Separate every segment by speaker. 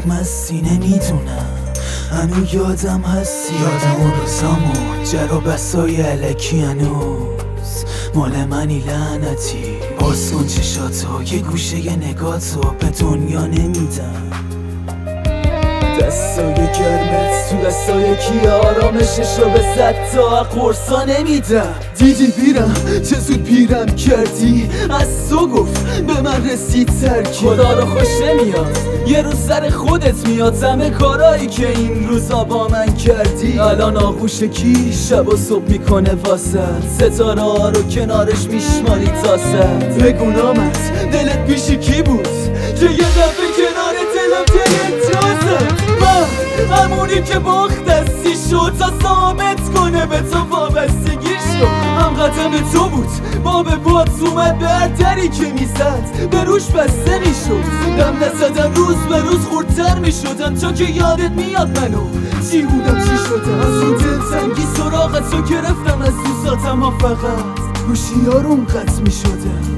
Speaker 1: مستی نمیدونم هنو یادم هستی، یادم اون روزامو جر و بسای علکی هنوز مال منی لعنتی. باز کن چشاتو یه گوشه نگاتو به دنیا نمیدم. دستای گرمت تو دستای کی آرامششو به 100 تا قرصا نمیدم. دیدی بیرم چه زود پیرم کردی، از تو گفت به من رسید ترکی. خدا رو خوش نمیاد یه روز سر خودت میاد، همه کارایی که این روزا با من کردی. الان آغوش کی شب و صبح میکنه واسط، ستاره ها رو کنارش میشماری تا سد. بگو نامت دلت پیش کی بود که یه دفعه کنار دلم دلت جازد. من همونی که باخت دستی شد تا ثابت کنه به تو وابستگی شد. هم قدم تو بود با به باد اومد به هر دری که میزد به روش بسته میشد. دم نزدم روز به روز خوردتر میشدم تا که یادت میاد منو چی بودم چی شدم. از اون دلتنگی سراغت رو گرفتم، از دوستاتم ها فقط هوشیارم قطع میشدم.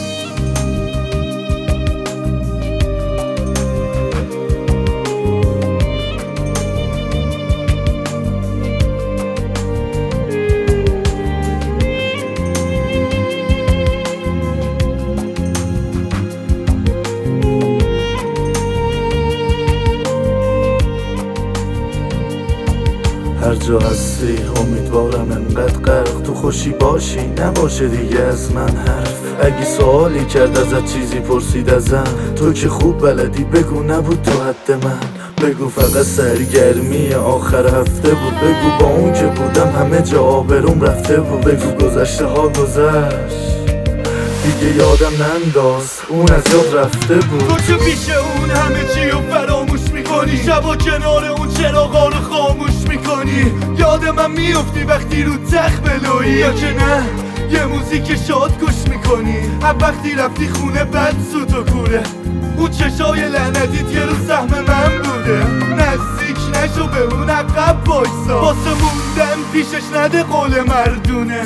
Speaker 2: هر جا هستی امیدوارم انقدر غرق تو خوشی باشی، نباشه دیگه از من حرف. اگه سوالی کرد ازت چیزی پرسید ازم، تو که خوب بلدی بگو نبود تو حد من. بگو فقط سرگرمی آخر هفته بود، بگو با اون که بودم همه جا آبروم رفته بود. بگو گذشته ها گذشت دیگه یادم ننداز اون از یاد رفته بود.
Speaker 3: تو که پیش اون همه چی رو فراموش میکنی، شبا کنار اون چراغا رو خاموش میکنی. یاد من میفتی وقتی رو تخت بلویی، یا که نه یه موزیک شاد گوش میکنی. هم وقتی رفتی خونه بد سوت و کوره، اون چشای لعنتیت یه رو سهم من بوده. نزدیک نشو به اون عقب بایسا، واسه موندن پیشش نده قول مردونه.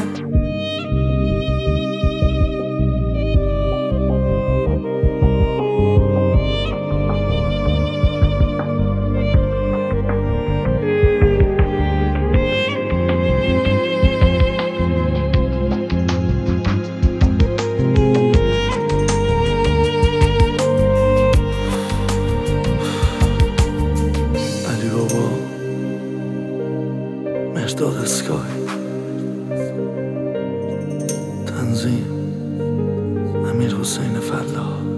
Speaker 2: مرداد اسکای، تنظیم امیر حسین فلاح.